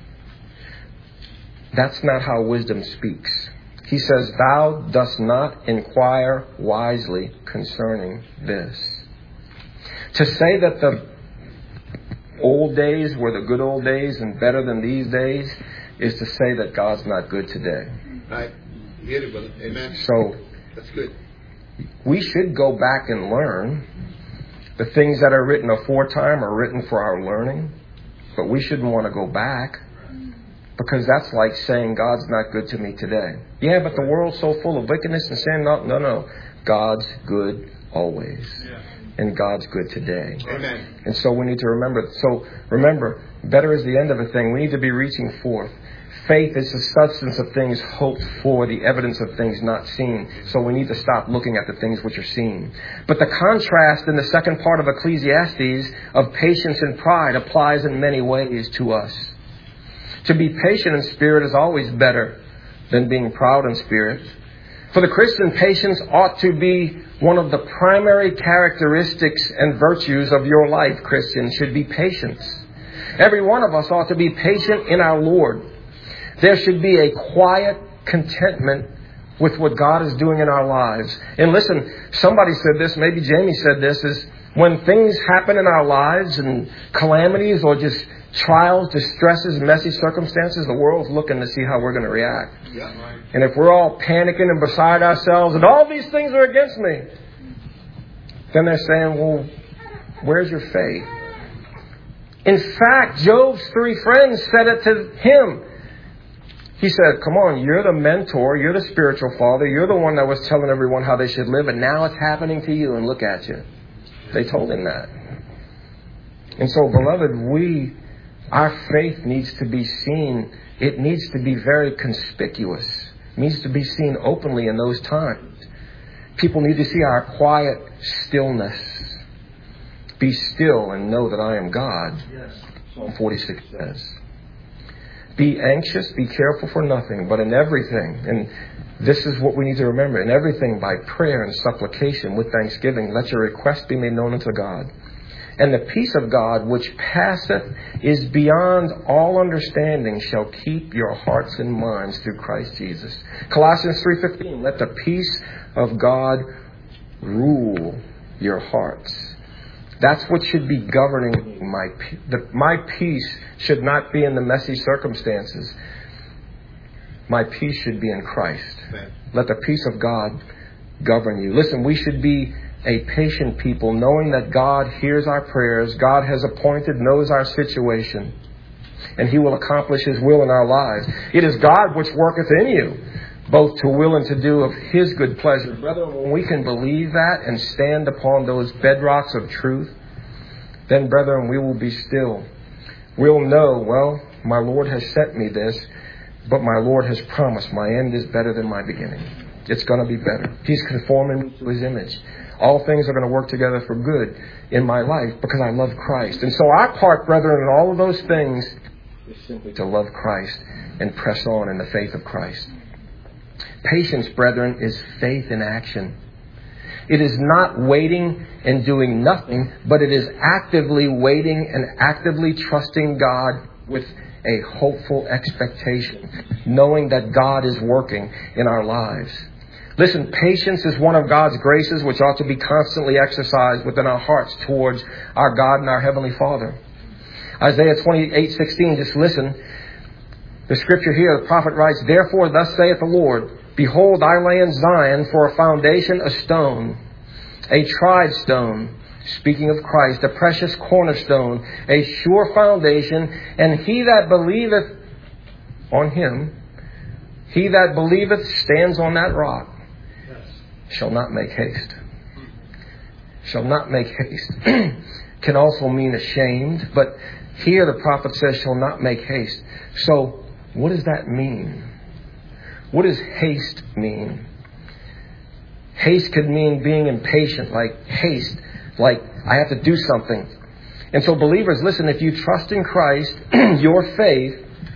That's not how wisdom speaks. He says, thou dost not inquire wisely concerning this. To say that the old days were the good old days and better than these days is to say that God's not good today. Right. You get it, brother. Amen. So, that's good. We should go back and learn. The things that are written aforetime are written for our learning. But we shouldn't want to go back. Because that's like saying God's not good to me today. Yeah, but the world's so full of wickedness and sin. No, no, no. God's good always. Yeah. And God's good today. Amen. And so we need to remember. So remember, better is the end of a thing. We need to be reaching forth. Faith is the substance of things hoped for, the evidence of things not seen. So we need to stop looking at the things which are seen. But the contrast in the second part of Ecclesiastes of patience and pride applies in many ways to us. To be patient in spirit is always better than being proud in spirit. For the Christian, patience ought to be one of the primary characteristics and virtues of your life, Christian, should be patience. Every one of us ought to be patient in our Lord. There should be a quiet contentment with what God is doing in our lives. And listen, somebody said this, maybe Jamie said this, is when things happen in our lives and calamities or just trials, distresses, messy circumstances, the world's looking to see how we're going to react. Yeah, right. And if we're all panicking and beside ourselves and all these things are against me, then they're saying, well, where's your faith? In fact, Job's three friends said it to him. He said, come on, you're the mentor, you're the spiritual father, you're the one that was telling everyone how they should live, and now it's happening to you, and look at you. They told him that. And so, beloved, we, our faith needs to be seen. It needs to be very conspicuous. It needs to be seen openly in those times. People need to see our quiet stillness. Be still and know that I am God. Yes. Psalm forty-six says. Be anxious, be careful for nothing, but in everything, and this is what we need to remember, in everything by prayer and supplication with thanksgiving, let your request be made known unto God. And the peace of God, which passeth, is beyond all understanding, shall keep your hearts and minds through Christ Jesus. Colossians three fifteen, let the peace of God rule your hearts. That's what should be governing my the, my peace should not be in the messy circumstances. My peace should be in Christ. Amen. Let the peace of God govern you. Listen, we should be a patient people, knowing that God hears our prayers. God has appointed, knows our situation, and He will accomplish His will in our lives. It is God which worketh in you, both to will and to do of His good pleasure. Brethren, when we can believe that and stand upon those bedrocks of truth, then, brethren, we will be still. We'll know, well, my Lord has sent me this, but my Lord has promised my end is better than my beginning. It's going to be better. He's conforming me to His image. All things are going to work together for good in my life because I love Christ. And so our part, brethren, in all of those things is simply to love Christ and press on in the faith of Christ. Patience, brethren, is faith in action. It is not waiting and doing nothing, but it is actively waiting and actively trusting God with a hopeful expectation, knowing that God is working in our lives. Listen, patience is one of God's graces which ought to be constantly exercised within our hearts towards our God and our Heavenly Father. Isaiah twenty-eight sixteen, just listen. The scripture here, the prophet writes, therefore thus saith the Lord, behold, I lay in Zion for a foundation a stone, a tried stone, speaking of Christ, a precious cornerstone, a sure foundation, and he that believeth on Him, he that believeth stands on that rock, shall not make haste. Shall not make haste. Can also mean ashamed, but here the prophet says shall not make haste. So what does that mean? What does haste mean? Haste could mean being impatient, like haste, like I have to do something. And so believers, listen, if you trust in Christ, your faith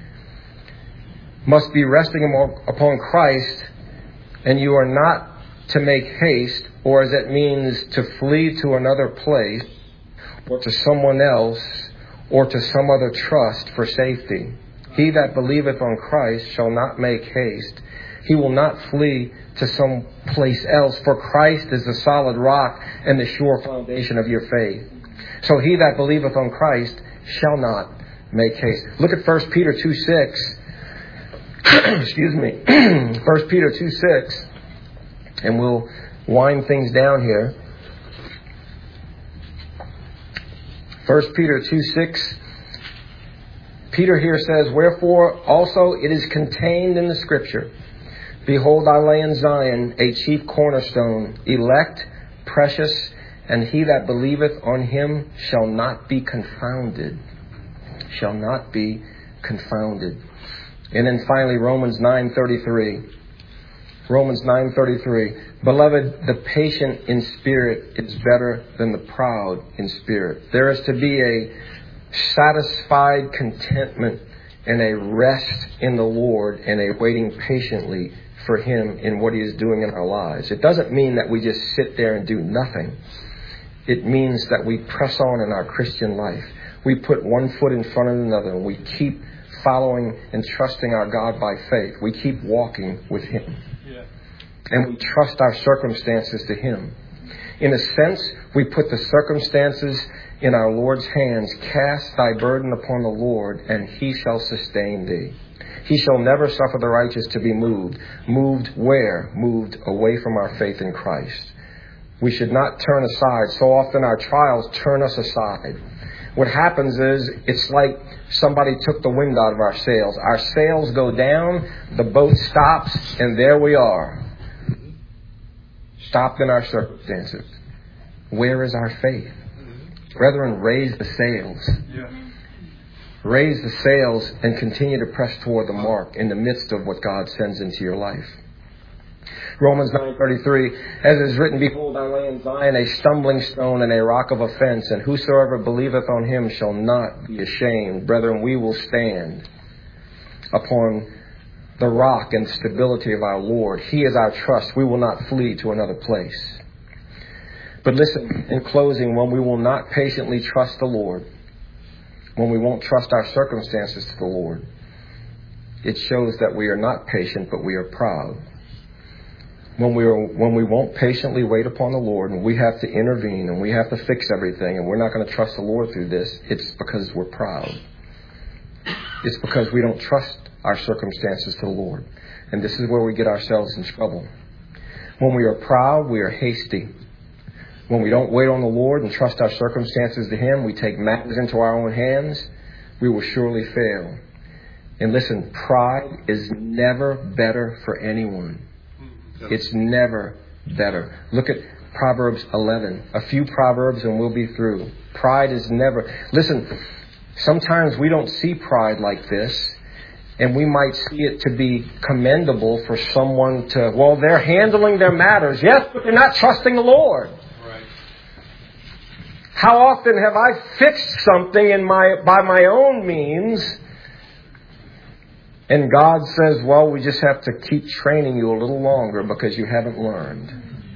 must be resting upon Christ, and you are not to make haste, or as it means to flee to another place, or to someone else, or to some other trust for safety. He that believeth on Christ shall not make haste. He will not flee to some place else, for Christ is the solid rock and the sure foundation of your faith. So he that believeth on Christ shall not make haste. Look at First Peter two six. Excuse me. First Peter two six. And we'll wind things down here. First Peter two six. Peter here says, wherefore also it is contained in the scripture, behold, I lay in Zion a chief cornerstone, elect, precious, and he that believeth on Him shall not be confounded. Shall not be confounded. And then finally, Romans nine thirty-three. Romans nine thirty-three. Beloved, the patient in spirit is better than the proud in spirit. There is to be a satisfied contentment and a rest in the Lord and a waiting patiently for Him in what He is doing in our lives. It doesn't mean that we just sit there and do nothing. It means that we press on in our Christian life. We put one foot in front of another and we keep following and trusting our God by faith. We keep walking with Him. Yeah. And we trust our circumstances to Him. In a sense, we put the circumstances in our Lord's hands. Cast thy burden upon the Lord, and He shall sustain thee. He shall never suffer the righteous to be moved. Moved where? Moved away from our faith in Christ. We should not turn aside. So often our trials turn us aside. What happens is, it's like somebody took the wind out of our sails. Our sails go down, the boat stops, and there we are. Stopped in our circumstances. Where is our faith? Brethren, raise the sails. Yeah. Raise the sails and continue to press toward the mark in the midst of what God sends into your life. Romans nine thirty-three, as it is written, behold, I lay in Zion a stumbling stone and a rock of offense, and whosoever believeth on Him shall not be ashamed. Brethren, we will stand upon the rock and stability of our Lord. He is our trust. We will not flee to another place. But listen, in closing, when we will not patiently trust the Lord, when we won't trust our circumstances to the Lord, it shows that we are not patient, but we are proud. When we are, when we won't patiently wait upon the Lord, and we have to intervene, and we have to fix everything, and we're not going to trust the Lord through this, it's because we're proud. It's because we don't trust our circumstances to the Lord. And this is where we get ourselves in trouble. When we are proud, we are hasty. When we don't wait on the Lord and trust our circumstances to Him, we take matters into our own hands, we will surely fail. And listen, pride is never better for anyone. It's never better. Look at Proverbs eleven. A few Proverbs and we'll be through. Pride is never... Listen, sometimes we don't see pride like this, and we might see it to be commendable for someone to, well, they're handling their matters. Yes, but they're not trusting the Lord. How often have I fixed something in my by my own means, and God says, well, we just have to keep training you a little longer because you haven't learned.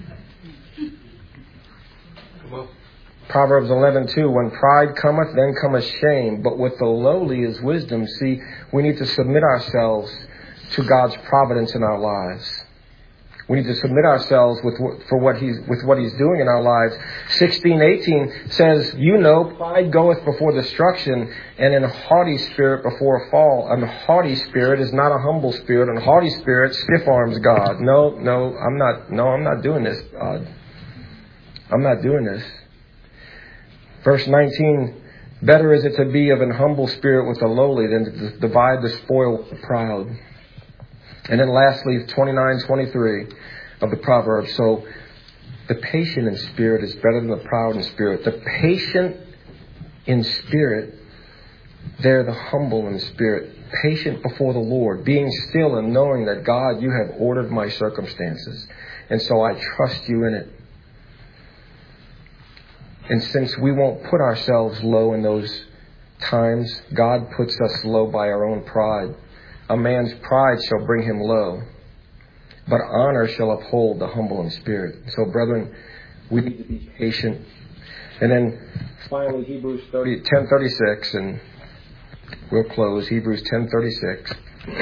Proverbs eleven two, when pride cometh, then cometh shame, but with the lowly is wisdom. See, we need to submit ourselves to God's providence in our lives. We need to submit ourselves with for what he's with what He's doing in our lives. sixteen eighteen says, you know, pride goeth before destruction, and an haughty spirit before a fall. A haughty spirit is not a humble spirit. A haughty spirit stiff arms God. No, no, I'm not. No, I'm not doing this, God. I'm not doing this. Verse nineteen. Better is it to be of an humble spirit with the lowly than to divide the spoil with the proud. And then lastly, twenty-nine twenty-three of the Proverbs. So the patient in spirit is better than the proud in spirit. The patient in spirit, they're the humble in spirit. Patient before the Lord, being still and knowing that, God, you have ordered my circumstances. And so I trust you in it. And since we won't put ourselves low in those times, God puts us low by our own pride. A man's pride shall bring him low, but honor shall uphold the humble in spirit. So, brethren, we need to be patient. And then finally, Hebrews ten thirty-six, and we'll close. Hebrews ten thirty-six.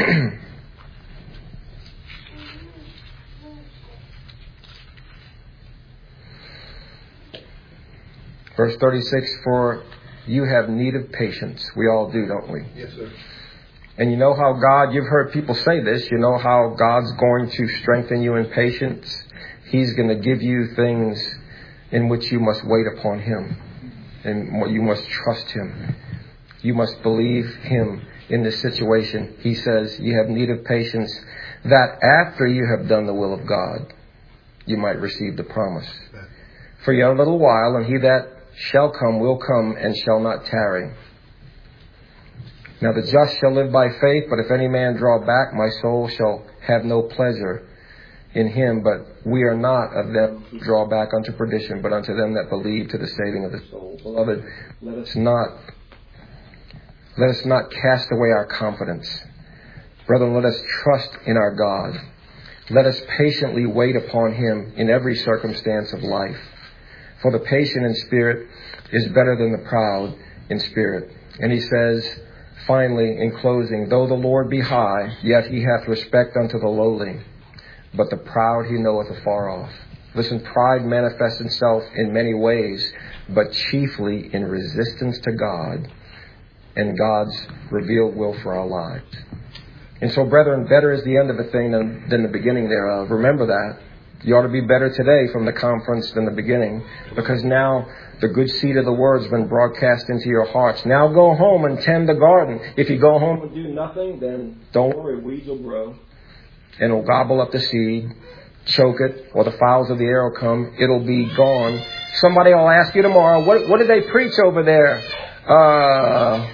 Verse thirty-six, for you have need of patience. We all do, don't we? Yes, sir. And you know how God, you've heard people say this, you know how God's going to strengthen you in patience. He's going to give you things in which you must wait upon Him. And you must trust Him. You must believe Him in this situation. He says, you have need of patience, that after you have done the will of God, you might receive the promise. For yet a little while, and He that shall come will come and shall not tarry. Now the just shall live by faith, but if any man draw back, my soul shall have no pleasure in him. But we are not of them who draw back unto perdition, but unto them that believe to the saving of the soul. Beloved, let us not, let us not cast away our confidence. Brethren, let us trust in our God. Let us patiently wait upon him in every circumstance of life. For the patient in spirit is better than the proud in spirit. And he says, finally, in closing, though the Lord be high, yet he hath respect unto the lowly, but the proud he knoweth afar off. Listen, pride manifests itself in many ways, but chiefly in resistance to God and God's revealed will for our lives. And so, brethren, better is the end of a thing than, than the beginning thereof. Remember that. You ought to be better today from the conference than the beginning, because now the good seed of the word has been broadcast into your hearts. Now go home and tend the garden. If you go home and do nothing, then don't worry, weeds will grow. And it'll gobble up the seed, choke it, or the fowls of the air will come. It'll be gone. Somebody will ask you tomorrow, what, what did they preach over there? Uh,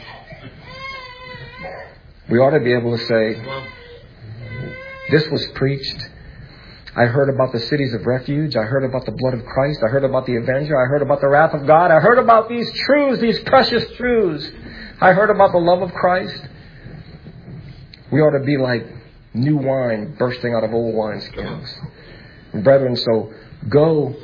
we ought to be able to say, this was preached. I heard about the cities of refuge. I heard about the blood of Christ. I heard about the avenger. I heard about the wrath of God. I heard about these truths, these precious truths. I heard about the love of Christ. We ought to be like new wine bursting out of old wineskins. Brethren, so go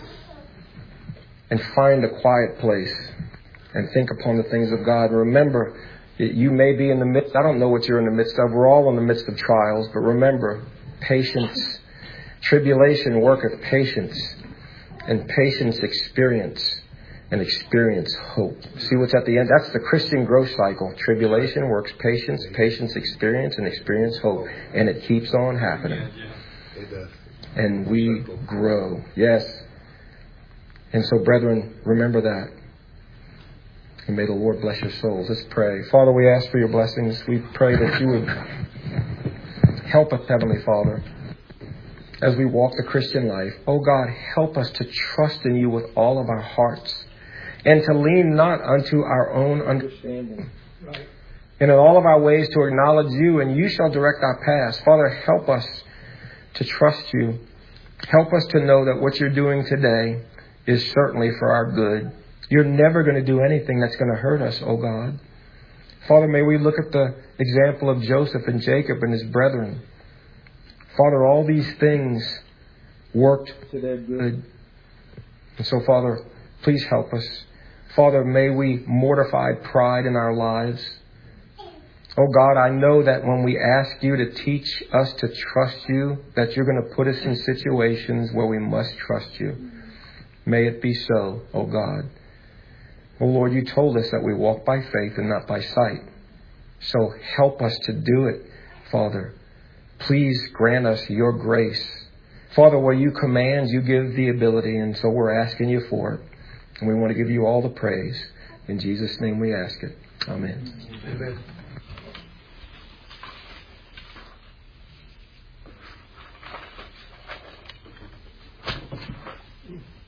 and find a quiet place and think upon the things of God. Remember, you may be in the midst, I don't know what you're in the midst of. We're all in the midst of trials, but remember, patience. Tribulation worketh patience, and patience experience, and experience hope. See what's at the end? That's the Christian growth cycle. Tribulation works patience, patience experience, and experience hope. And it keeps on happening. And we grow. Yes. And so, brethren, remember that. And may the Lord bless your souls. Let's pray. Father, we ask for your blessings. We pray that you would help us, Heavenly Father, as we walk the Christian life. Oh God, help us to trust in you with all of our hearts and to lean not unto our own understanding. Right. And in all of our ways to acknowledge you, and you shall direct our paths. Father, help us to trust you. Help us to know that what you're doing today is certainly for our good. You're never going to do anything that's going to hurt us, oh God. Father, may we look at the example of Joseph and Jacob and his brethren. Father, all these things worked to their good. And so, Father, please help us. Father, may we mortify pride in our lives. Oh God, I know that when we ask you to teach us to trust you, that you're going to put us in situations where we must trust you. May it be so, oh God. Oh Lord, you told us that we walk by faith and not by sight. So help us to do it, Father. Please grant us your grace. Father, where you command, you give the ability, and so we're asking you for it. And we want to give you all the praise. In Jesus' name we ask it. Amen. Amen.